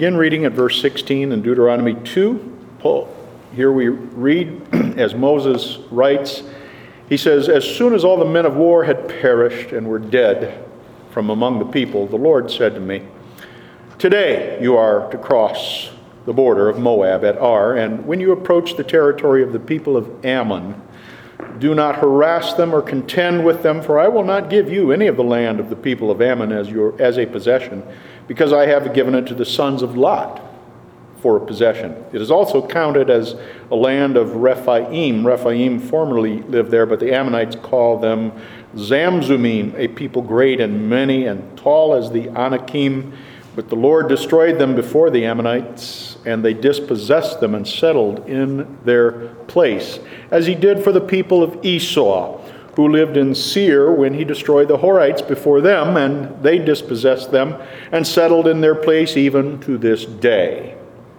begin reading at verse 16 in Deuteronomy 2. Here we read, as Moses writes, he says, "As soon as all the men of war had perished and were dead from among the people, the Lord said to me, 'Today you are to cross the border of Moab at Ar, and when you approach the territory of the people of Ammon, do not harass them or contend with them, for I will not give you any of the land of the people of Ammon as a possession, because I have given it to the sons of Lot for a possession. It is also counted as a land of Rephaim. Rephaim formerly lived there, but the Ammonites call them Zamzummim, a people great and many and tall as the Anakim. But the Lord destroyed them before the Ammonites, and they dispossessed them and settled in their place, as he did for the people of Esau, who lived in Seir when he destroyed the Horites before them, and they dispossessed them and settled in their place even to this day.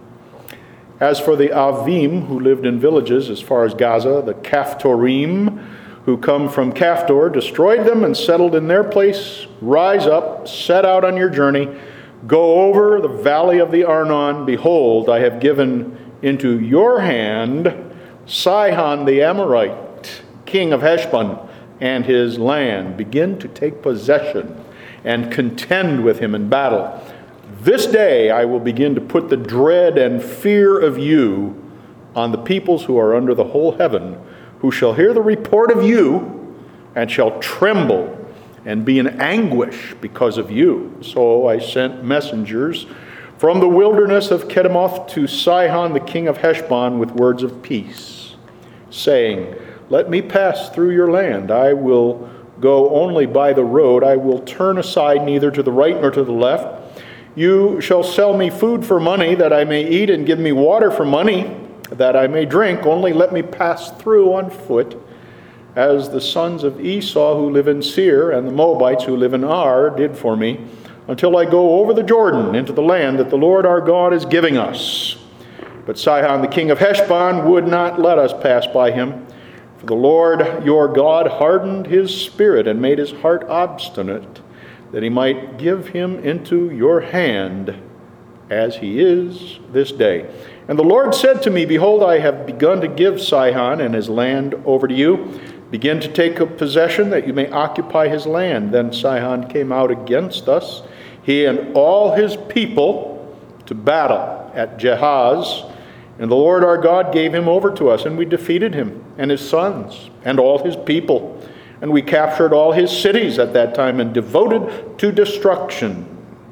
As for the Avim, who lived in villages as far as Gaza, the Caphtorim, who come from Caphtor, destroyed them and settled in their place. Rise up, set out on your journey, go over the valley of the Arnon. Behold, I have given into your hand Sihon the Amorite, king of Heshbon, and his land. Begin to take possession and contend with him in battle. This day I will begin to put the dread and fear of you on the peoples who are under the whole heaven, who shall hear the report of you and shall tremble and be in anguish because of you. So I sent messengers from the wilderness of Kedemoth to Sihon the king of Heshbon with words of peace, saying, 'Let me pass through your land. I will go only by the road. I will turn aside neither to the right nor to the left. You shall sell me food for money that I may eat, and give me water for money that I may drink. Only let me pass through on foot, as the sons of Esau who live in Seir and the Moabites who live in Ar did for me, until I go over the Jordan into the land that the Lord our God is giving us.' But Sihon the king of Heshbon would not let us pass by him. For the Lord your God hardened his spirit and made his heart obstinate, that he might give him into your hand, as he is this day. And the Lord said to me, 'Behold, I have begun to give Sihon and his land over to you. Begin to take possession, that you may occupy his land.' Then Sihon came out against us, he and all his people, to battle at Jahaz. And the Lord our God gave him over to us, and we defeated him and his sons and all his people. And we captured all his cities at that time and devoted to destruction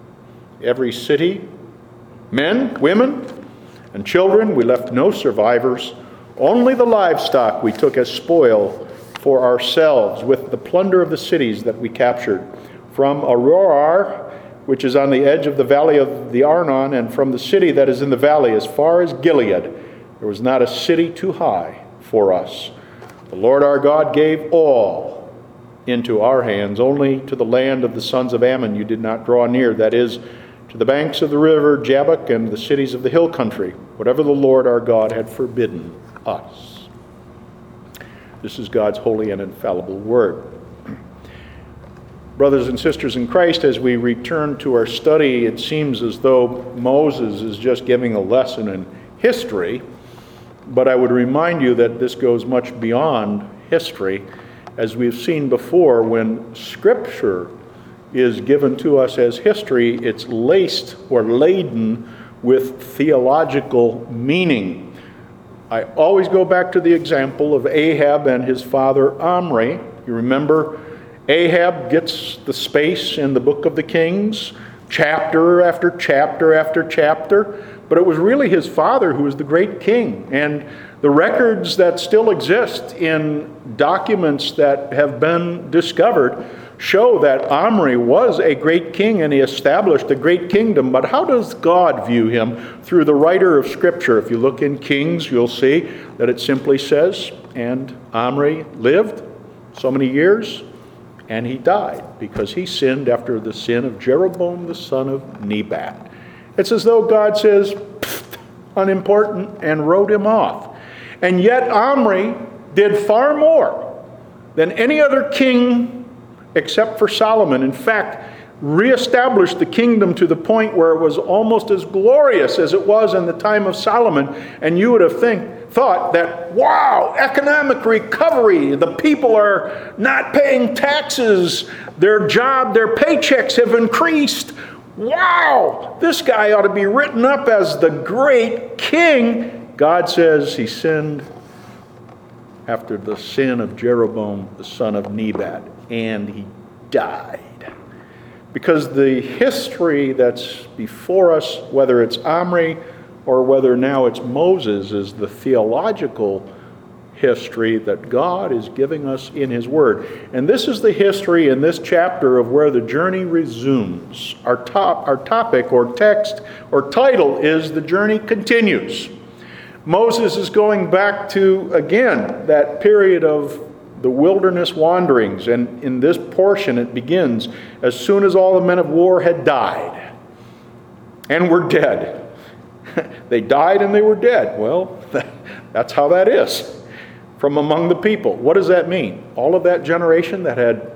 every city, men, women, and children. We left no survivors. Only the livestock we took as spoil for ourselves, with the plunder of the cities that we captured. From Aroer, which is on the edge of the valley of the Arnon, and from the city that is in the valley as far as Gilead, there was not a city too high for us. The Lord our God gave all into our hands. Only to the land of the sons of Ammon you did not draw near, that is, to the banks of the river Jabbok and the cities of the hill country, whatever the Lord our God had forbidden us." This is God's holy and infallible word. Brothers and sisters in Christ, as we return to our study, it seems as though Moses is just giving a lesson in history, but I would remind you that this goes much beyond history. As we've seen before, when Scripture is given to us as history, it's laced or laden with theological meaning. I always go back to the example of Ahab and his father Omri. You remember, Ahab gets the space in the book of the Kings, chapter after chapter after chapter, but it was really his father who was the great king. And the records that still exist in documents that have been discovered show that Omri was a great king and he established a great kingdom. But how does God view him through the writer of Scripture? If you look in Kings, you'll see that it simply says, "And Omri lived so many years, and he died, because he sinned after the sin of Jeroboam the son of Nebat." It's as though God says, unimportant, and wrote him off. And yet Omri did far more than any other king except for Solomon. In fact, reestablished the kingdom to the point where it was almost as glorious as it was in the time of Solomon. And you would have thought that, wow, economic recovery, the people are not paying taxes, their paychecks have increased. Wow, this guy ought to be written up as the great king. God says he sinned after the sin of Jeroboam, the son of Nebat, and he died. Because the history that's before us, whether it's Omri or whether now it's Moses, is the theological history that God is giving us in his word. And this is the history in this chapter of where the journey resumes. Our topic or text or title is The Journey Continues. Moses is going back to, again, that period of the wilderness wanderings. And in this portion it begins, as soon as all the men of war had died and were dead. They died and they were dead. Well, that's how that is. From among the people. What does that mean? All of that generation that had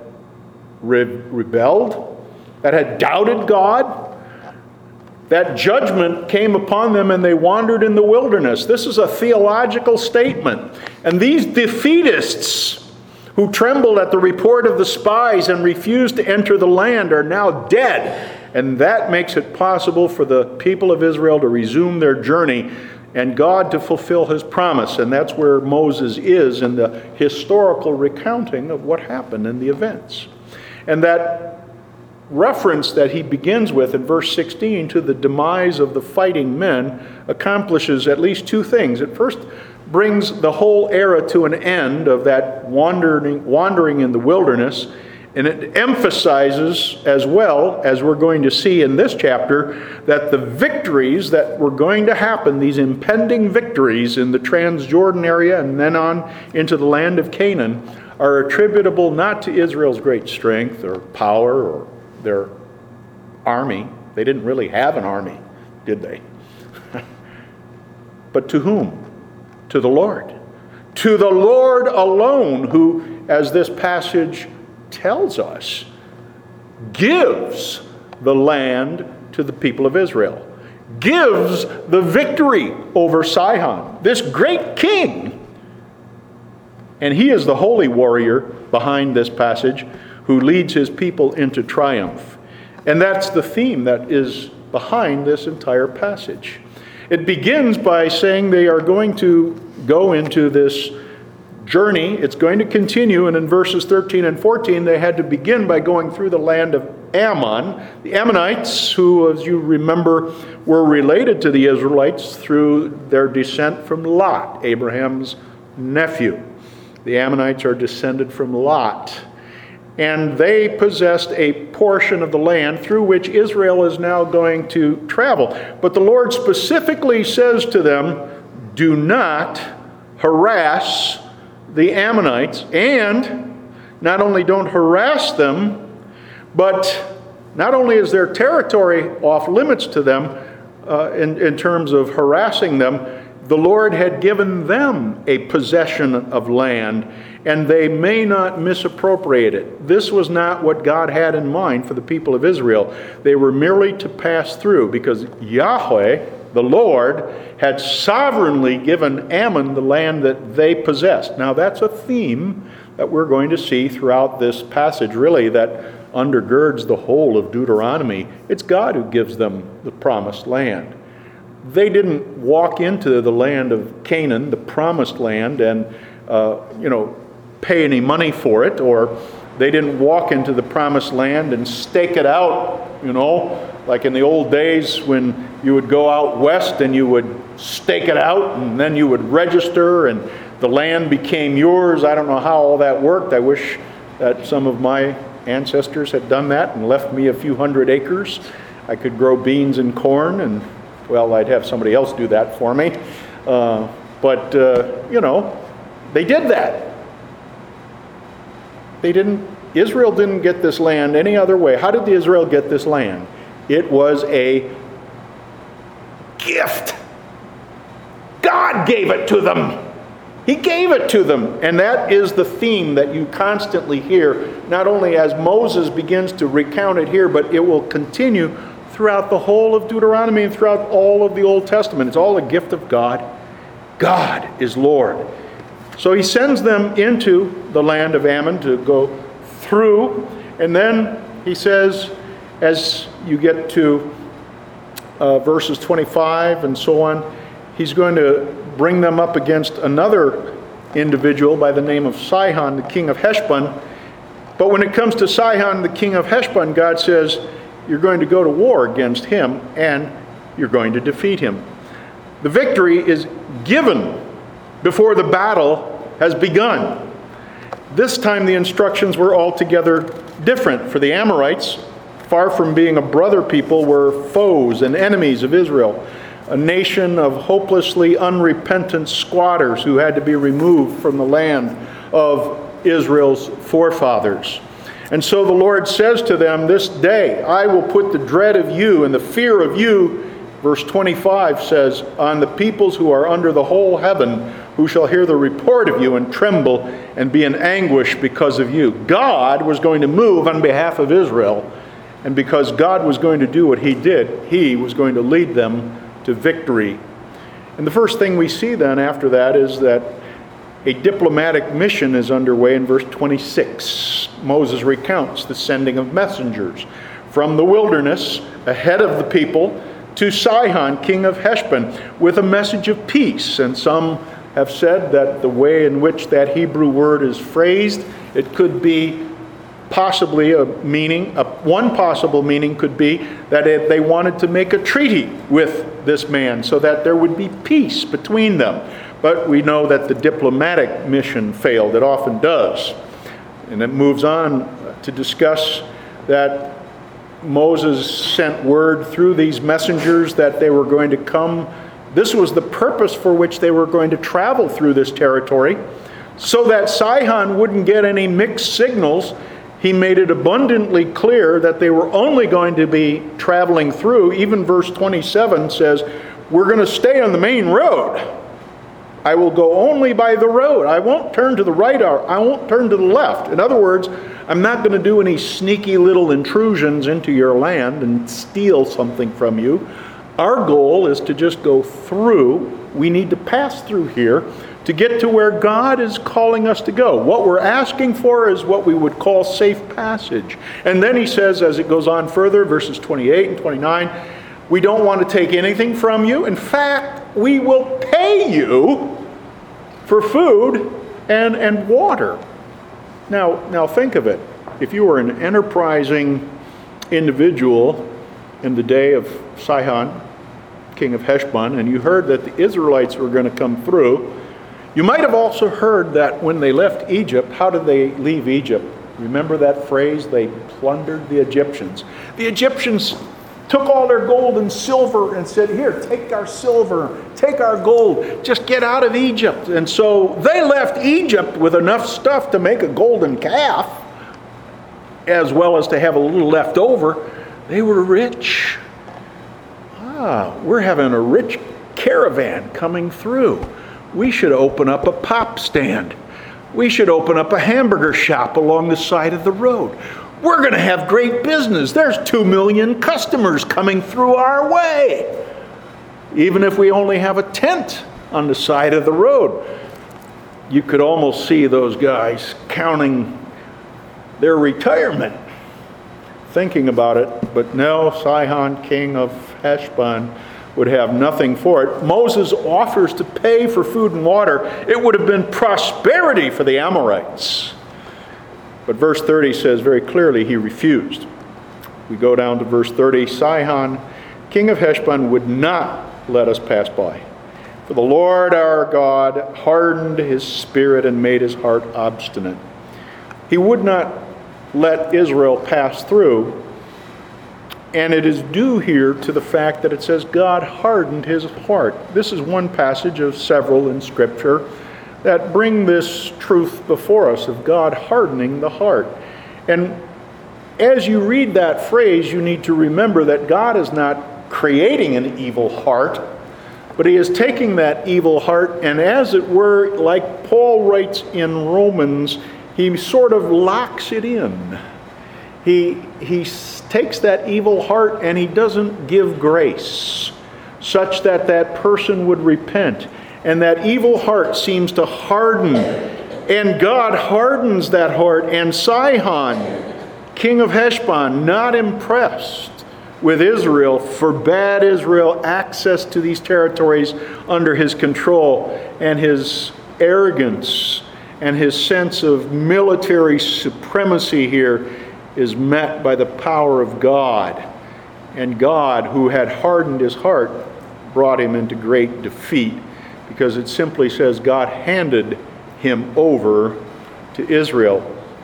rebelled, that had doubted God, that judgment came upon them and they wandered in the wilderness. This is a theological statement. And these defeatists who trembled at the report of the spies and refused to enter the land are now dead. And that makes it possible for the people of Israel to resume their journey and God to fulfill his promise. And that's where Moses is in the historical recounting of what happened in the events. And that reference that he begins with in verse 16 to the demise of the fighting men accomplishes at least two things. It first brings the whole era to an end of that wandering in the wilderness. And it emphasizes as well, as we're going to see in this chapter, that the victories that were going to happen, these impending victories in the Transjordan area and then on into the land of Canaan, are attributable not to Israel's great strength or power or their army. They didn't really have an army, did they? But to whom? To the Lord. To the Lord alone, who, as this passage tells us, gives the land to the people of Israel, gives the victory over Sihon, this great king. And he is the holy warrior behind this passage who leads his people into triumph. And that's the theme that is behind this entire passage. It begins by saying they are going to go into this journey. It's going to continue, and in verses 13 and 14 they had to begin by going through the land of Ammon. The Ammonites, who, as you remember, were related to the Israelites through their descent from Lot, Abraham's nephew. The Ammonites are descended from Lot, and they possessed a portion of the land through which Israel is now going to travel. But the Lord specifically says to them, do not harass the Ammonites, and not only don't harass them, but not only is their territory off limits to them in terms of harassing them, the Lord had given them a possession of land, and they may not misappropriate it. This was not what God had in mind for the people of Israel. They were merely to pass through because Yahweh, the Lord, had sovereignly given Ammon the land that they possessed. Now that's a theme that we're going to see throughout this passage, really, that undergirds the whole of Deuteronomy. It's God who gives them the promised land. They didn't walk into the land of Canaan, the promised land, and pay any money for it, or they didn't walk into the promised land and stake it out, like in the old days when you would go out west and you would stake it out and then you would register and the land became yours. I don't know how all that worked. I wish that some of my ancestors had done that and left me a few hundred acres. I could grow beans and corn, and I'd have somebody else do that for me. They did that. Israel didn't get this land any other way. How did Israel get this land? It was a gift. God gave it to them. He gave it to them. And that is the theme that you constantly hear, not only as Moses begins to recount it here, but it will continue throughout the whole of Deuteronomy and throughout all of the Old Testament. It's all a gift of God. God is Lord. So he sends them into the land of Ammon to go through. And then he says, as you get to verses 25 and so on, he's going to bring them up against another individual by the name of Sihon, the king of Heshbon. But when it comes to Sihon, the king of Heshbon, God says, you're going to go to war against him, and you're going to defeat him. The victory is given before the battle has begun. This time the instructions were altogether different. For the Amorites, far from being a brother people, were foes and enemies of Israel, a nation of hopelessly unrepentant squatters who had to be removed from the land of Israel's forefathers. And so the Lord says to them, this day I will put the dread of you and the fear of you, verse 25 says, on the peoples who are under the whole heaven, who shall hear the report of you and tremble and be in anguish because of you. God was going to move on behalf of Israel, and because God was going to do what he did, he was going to lead them to victory. And the first thing we see then after that is that a diplomatic mission is underway in verse 26. Moses recounts the sending of messengers from the wilderness ahead of the people to Sihon, king of Heshbon, with a message of peace. And some have said that the way in which that Hebrew word is phrased, it could be possibly a meaning, one possible meaning could be that they wanted to make a treaty with this man so that there would be peace between them. But we know that the diplomatic mission failed. It often does. And it moves on to discuss that Moses sent word through these messengers that they were going to come. This was the purpose for which they were going to travel through this territory, so that Sihon wouldn't get any mixed signals. He made it abundantly clear that they were only going to be traveling through. Even verse 27 says, we're going to stay on the main road. I will go only by the road. I won't turn to the right or I won't turn to the left. In other words, I'm not going to do any sneaky little intrusions into your land and steal something from you. Our goal is to just go through. We need to pass through here to get to where God is calling us to go. What we're asking for is what we would call safe passage. And then he says, as it goes on further, verses 28 and 29, we don't want to take anything from you. In fact, we will pay you for food and water. Now think of it. If you were an enterprising individual in the day of Sihon, king of Heshbon, and you heard that the Israelites were going to come through, you might have also heard that when they left Egypt, how did they leave Egypt? Remember that phrase? They plundered the Egyptians. The Egyptians took all their gold and silver and said, here, take our silver, take our gold, just get out of Egypt. And so they left Egypt with enough stuff to make a golden calf, as well as to have a little left over. They were rich. We're having a rich caravan coming through. We should open up a pop stand. We should open up a hamburger shop along the side of the road. We're going to have great business. There's 2 million customers coming through our way. Even if we only have a tent on the side of the road. You could almost see those guys counting their retirement, thinking about it. But no, Sihon, king of Heshbon, would have nothing for it. Moses offers to pay for food and water. It would have been prosperity for the Amorites. But verse 30 says very clearly he refused. We go down to verse 30. Sihon, king of Heshbon, would not let us pass by. For the Lord our God hardened his spirit and made his heart obstinate. He would not let Israel pass through. And it is due here to the fact that it says God hardened his heart. This is one passage of several in Scripture that bring this truth before us of God hardening the heart. And as you read that phrase, you need to remember that God is not creating an evil heart. But he is taking that evil heart, and as it were, like Paul writes in Romans, he sort of locks it in. He takes that evil heart and he doesn't give grace, such that that person would repent. And that evil heart seems to harden, and God hardens that heart. And Sihon, king of Heshbon, not impressed with Israel, forbade Israel access to these territories under his control. And his arrogance and his sense of military supremacy here is met by the power of God. And God, who had hardened his heart, brought him into great defeat, because it simply says God handed him over to Israel.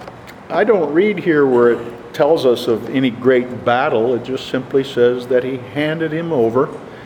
I don't read here where it tells us of any great battle. It just simply says that he handed him over.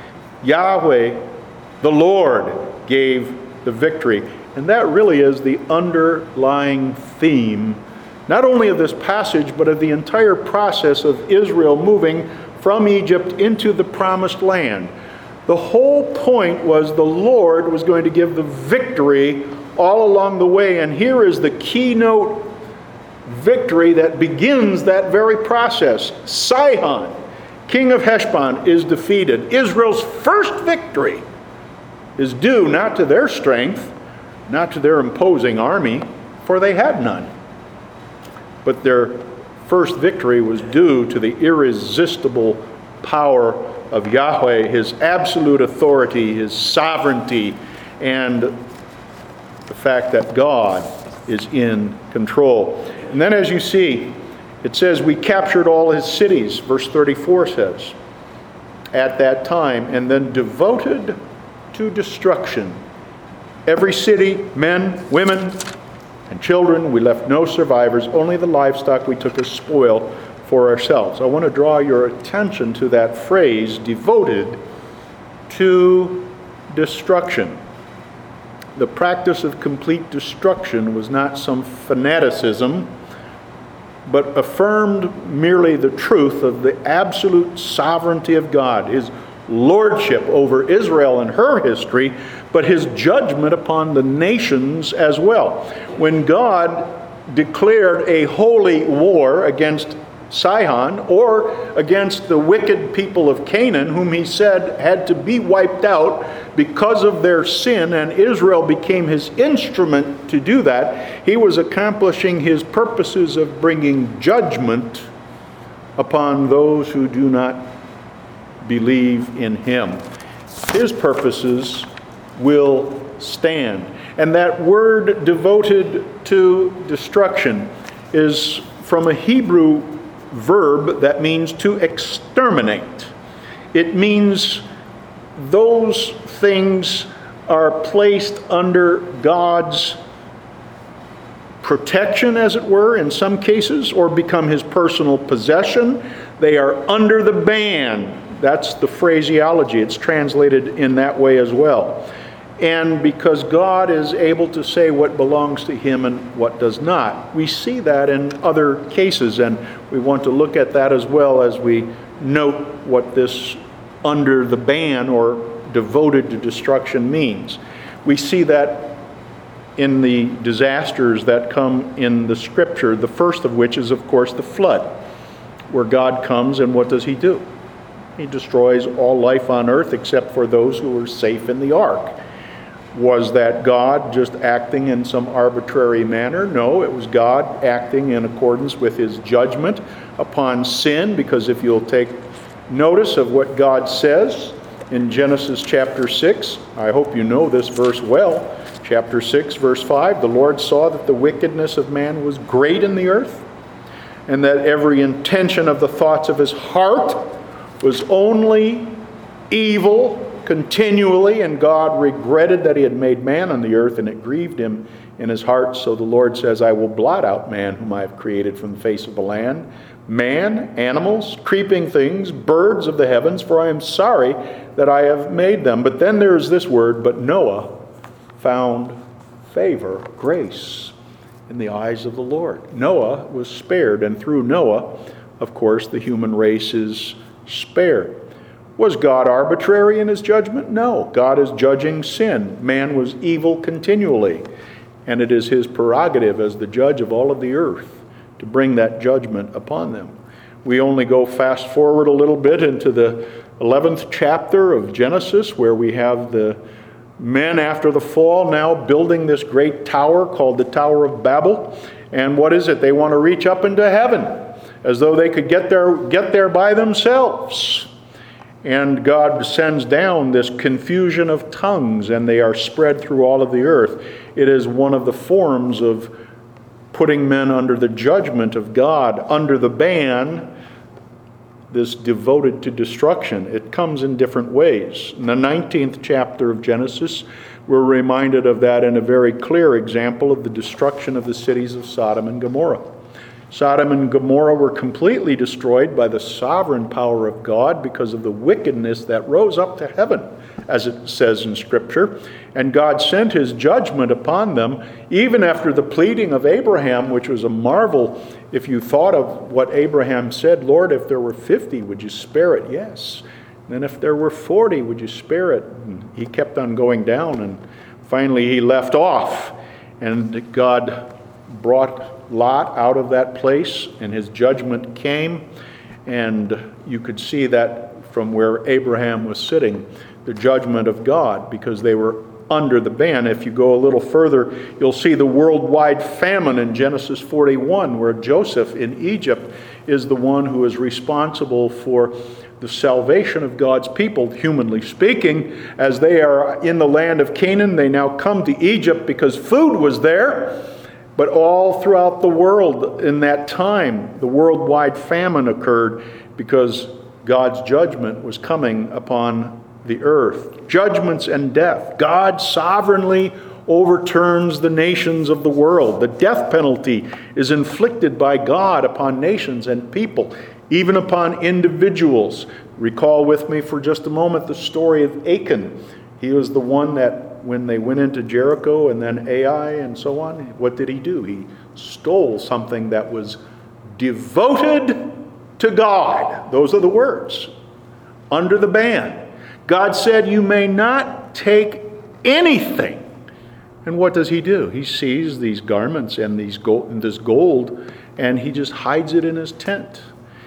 Yahweh, the Lord, gave the victory. And that really is the underlying theme, not only of this passage, but of the entire process of Israel moving from Egypt into the promised land. The whole point was the Lord was going to give the victory all along the way. And here is the keynote victory that begins that very process. Sihon, king of Heshbon, is defeated. Israel's first victory is due not to their strength, not to their imposing army, for they had none. But their first victory was due to the irresistible power of Yahweh, his absolute authority, his sovereignty, and the fact that God is in control. And then as you see, it says, we captured all his cities, verse 34 says, at that time, and then devoted to destruction every city, men, women, and children. We left no survivors, only the livestock we took as spoil for ourselves. I want to draw your attention to that phrase, devoted to destruction. The practice of complete destruction was not some fanaticism, but affirmed merely the truth of the absolute sovereignty of God, his lordship over Israel and her history, but his judgment upon the nations as well. When God declared a holy war against Sihon, or against the wicked people of Canaan, whom he said had to be wiped out because of their sin, and Israel became his instrument to do that, he was accomplishing his purposes of bringing judgment upon those who do not believe in him. His purposes will stand. And that word devoted to destruction is from a Hebrew verb that means to exterminate. It means those things are placed under God's protection, as it were, in some cases, or become his personal possession. They are under the ban. That's the phraseology. It's translated in that way as well. And because God is able to say what belongs to him and what does not. We see that in other cases, and we want to look at that as well as we note what this under the ban or devoted to destruction means. We see that in the disasters that come in the Scripture, the first of which is, of course, the flood, where God comes, and what does he do? He destroys all life on earth except for those who were safe in the ark. Was that God just acting in some arbitrary manner? No, it was God acting in accordance with his judgment upon sin, because if you'll take notice of what God says in Genesis chapter 6, I hope you know this verse well, chapter 6, verse 5, the Lord saw that the wickedness of man was great in the earth, and that every intention of the thoughts of his heart was only evil continually, and God regretted that he had made man on the earth, and it grieved him in his heart. So the Lord says, I will blot out man whom I have created from the face of the land, man, animals, creeping things, birds of the heavens, for I am sorry that I have made them. But then there's this word, but Noah found favor, grace, in the eyes of the Lord. Noah was spared, and through Noah, of course, the human race is spared. Was God arbitrary in his judgment? No. God is judging sin. Man was evil continually. And it is his prerogative as the judge of all of the earth to bring that judgment upon them. We only go fast forward a little bit into the 11th chapter of Genesis, where we have the men after the fall now building this great tower called the Tower of Babel. And what is it? They want to reach up into heaven as though they could get there by themselves. And God sends down this confusion of tongues, and they are spread through all of the earth. It is one of the forms of putting men under the judgment of God, under the ban, this devoted to destruction. It comes in different ways. In the 19th chapter of Genesis, we're reminded of that in a very clear example of the destruction of the cities of Sodom and Gomorrah. Sodom and Gomorrah were completely destroyed by the sovereign power of God because of the wickedness that rose up to heaven, as it says in Scripture. And God sent his judgment upon them, even after the pleading of Abraham, which was a marvel. If you thought of what Abraham said, Lord, if there were 50, would you spare it? Yes. And if there were 40, would you spare it? And he kept on going down, and finally he left off. And God brought Lot out of that place, and his judgment came. And you could see that from where Abraham was sitting, the judgment of God, because they were under the ban. If you go a little further, you'll see the worldwide famine in Genesis 41, where Joseph in Egypt is the one who is responsible for the salvation of God's people, humanly speaking. As they are in the land of Canaan, they now come to Egypt because food was there. But all throughout the world in that time, the worldwide famine occurred because God's judgment was coming upon the earth. Judgments and death. God sovereignly overturns the nations of the world. The death penalty is inflicted by God upon nations and people, even upon individuals. Recall with me for just a moment the story of Achan. He was the one that, when they went into Jericho and then Ai and so on, what did he do? He stole something that was devoted to God. Those are the words. Under the ban. God said, you may not take anything. And what does he do? He sees these garments and this gold, and he just hides it in his tent.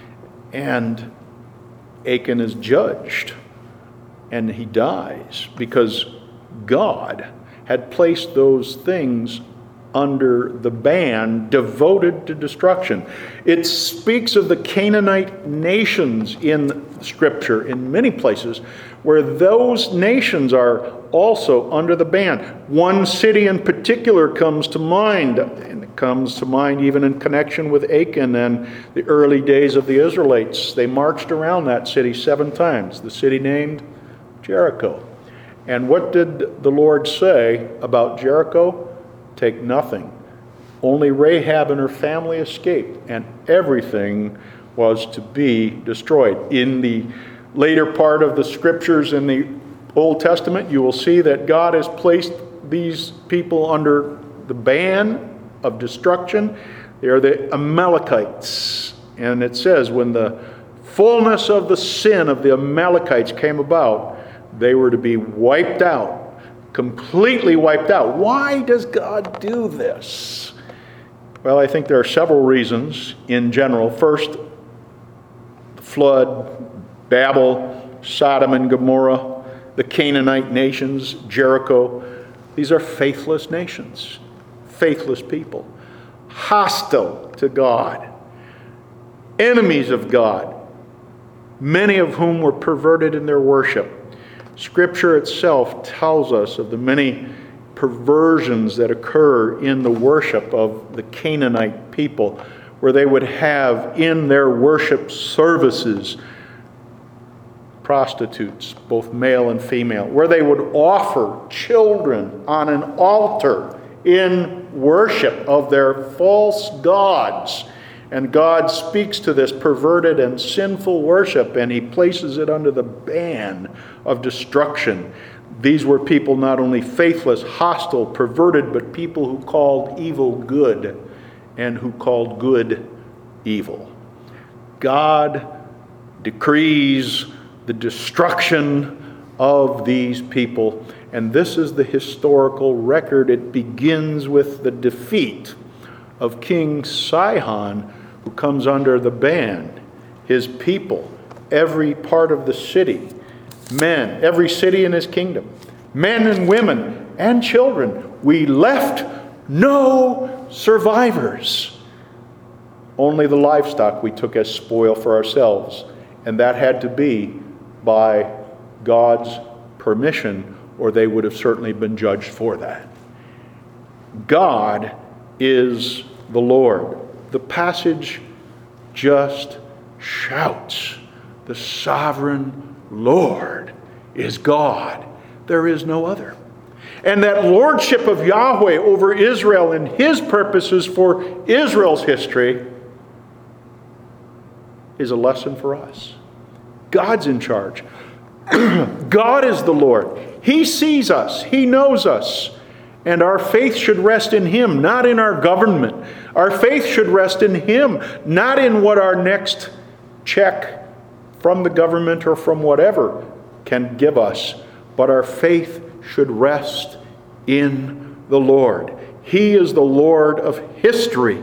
And Achan is judged, and he dies because God had placed those things under the ban, devoted to destruction. It speaks of the Canaanite nations in Scripture in many places, where those nations are also under the ban. One city in particular comes to mind, and it comes to mind even in connection with Achan and the early days of the Israelites. They marched around that city 7 times, the city named Jericho. And what did the Lord say about Jericho? Take nothing. Only Rahab and her family escaped, and everything was to be destroyed. In the later part of the Scriptures in the Old Testament, you will see that God has placed these people under the ban of destruction. They are the Amalekites. And it says, when the fullness of the sin of the Amalekites came about, they were to be wiped out, completely wiped out. Why does God do this? Well, I think there are several reasons in general. First, the flood, Babel, Sodom and Gomorrah, the Canaanite nations, Jericho. These are faithless nations, faithless people, hostile to God, enemies of God, many of whom were perverted in their worship. Scripture itself tells us of the many perversions that occur in the worship of the Canaanite people, where they would have in their worship services prostitutes, both male and female, where they would offer children on an altar in worship of their false gods. And God speaks to this perverted and sinful worship, and he places it under the ban of destruction. These were people not only faithless, hostile, perverted, but people who called evil good and who called good evil. God decrees the destruction of these people. And this is the historical record. It begins with the defeat of King Sihon, who comes under the ban. His people, every part of the city, men, every city in his kingdom, men and women and children, we left no survivors. Only the livestock we took as spoil for ourselves. And that had to be by God's permission, or they would have certainly been judged for that. God is the Lord. The passage just shouts, the sovereign Lord is God. There is no other. And that lordship of Yahweh over Israel and his purposes for Israel's history is a lesson for us. God's in charge. God is the Lord. He sees us. He knows us. And our faith should rest in him, not in our government. Our faith should rest in him, not in what our next check from the government or from whatever can give us. But our faith should rest in the Lord. He is the Lord of history.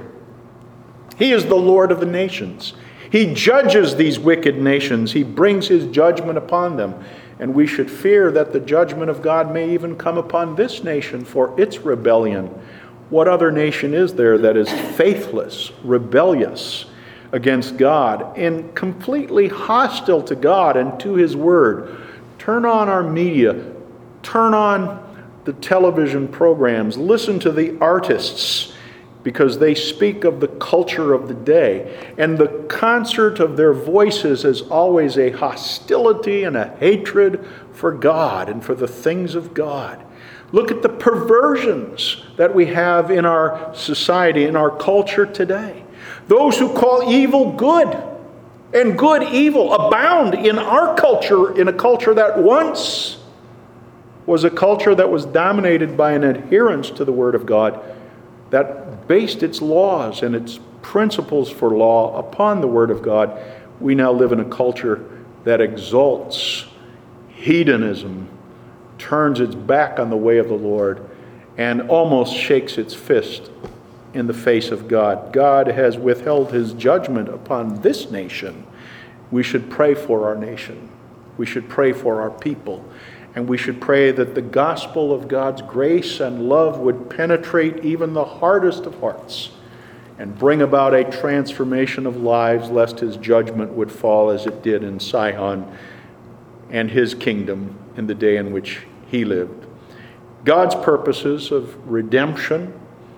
He is the Lord of the nations. He judges these wicked nations. He brings his judgment upon them. And we should fear that the judgment of God may even come upon this nation for its rebellion. What other nation is there that is faithless, rebellious against God, and completely hostile to God and to his word? Turn on our media. Turn on the television programs. Listen to the artists, because they speak of the culture of the day. And the concert of their voices is always a hostility and a hatred for God and for the things of God. Look at the perversions that we have in our society, in our culture today. Those who call evil good and good evil abound in our culture, in a culture that once was a culture that was dominated by an adherence to the Word of God, that based its laws and its principles for law upon the Word of God. We now live in a culture that exalts hedonism, turns its back on the way of the Lord, and almost shakes its fist in the face of God. God has withheld his judgment upon this nation. We should pray for our nation. We should pray for our people. And we should pray that the gospel of God's grace and love would penetrate even the hardest of hearts and bring about a transformation of lives, lest his judgment would fall as it did in Sihon and his kingdom in the day in which he lived. God's purposes of redemption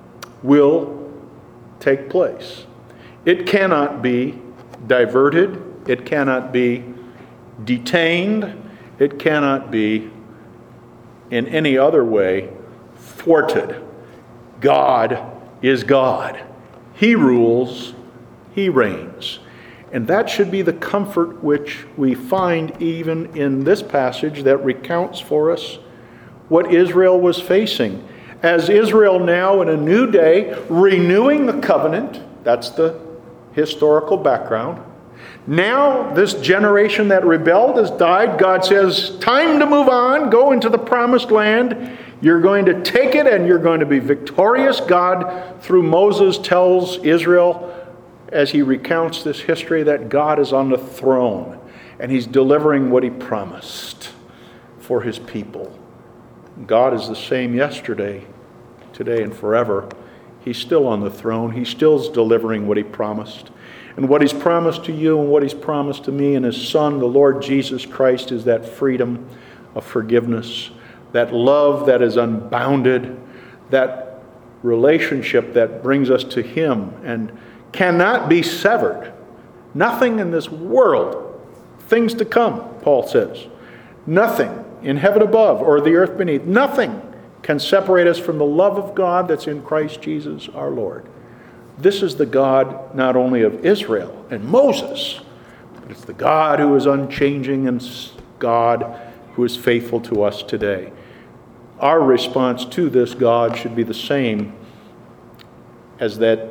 will take place. It cannot be diverted. It cannot be detained. It cannot be in any other way thwarted. God is God. He rules. He reigns. And that should be the comfort which we find even in this passage that recounts for us what Israel was facing. As Israel now in a new day, renewing the covenant, that's the historical background. Now, this generation that rebelled has died. God says, time to move on, go into the promised land. You're going to take it and you're going to be victorious. God, through Moses, tells Israel, as he recounts this history, that God is on the throne and he's delivering what he promised for his people. God is the same yesterday, today, and forever. He's still on the throne. He still is delivering what he promised. And what he's promised to you and what he's promised to me and his Son, the Lord Jesus Christ, is that freedom of forgiveness, that love that is unbounded, that relationship that brings us to him and cannot be severed. Nothing in this world, things to come, Paul says, nothing in heaven above or the earth beneath, nothing can separate us from the love of God that's in Christ Jesus our Lord. This is the God not only of Israel and Moses, but it's the God who is unchanging and God who is faithful to us today. Our response to this God should be the same as that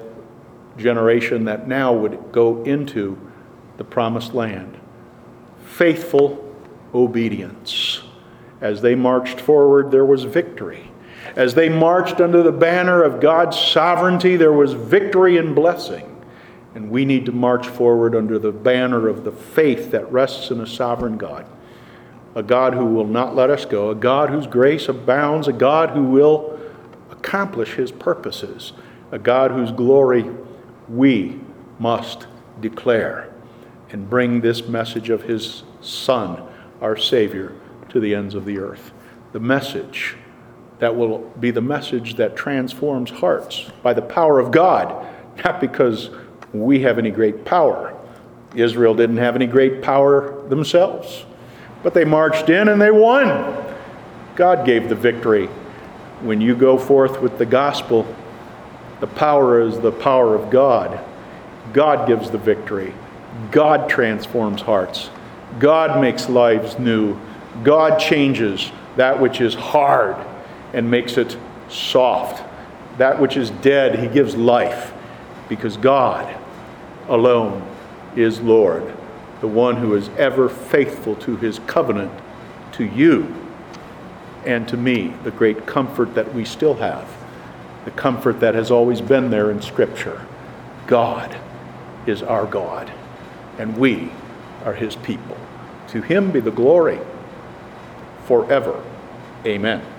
generation that now would go into the promised land. Faithful obedience. As they marched forward, there was victory. As they marched under the banner of God's sovereignty, there was victory and blessing. And we need to march forward under the banner of the faith that rests in a sovereign God. A God who will not let us go, a God whose grace abounds, a God who will accomplish his purposes, a God whose glory we must declare and bring this message of his Son, our Savior, to the ends of the earth. The message that will be the message that transforms hearts by the power of God, not because we have any great power. Israel didn't have any great power themselves, but they marched in and they won. God gave the victory. When you go forth with the gospel, the power is the power of God. God gives the victory. God transforms hearts. God makes lives new. God changes that which is hard and makes it soft. That which is dead, he gives life, because God alone is Lord, the one who is ever faithful to his covenant to you and to me, the great comfort that we still have, the comfort that has always been there in Scripture. God is our God, and we are his people. To him be the glory forever. Amen.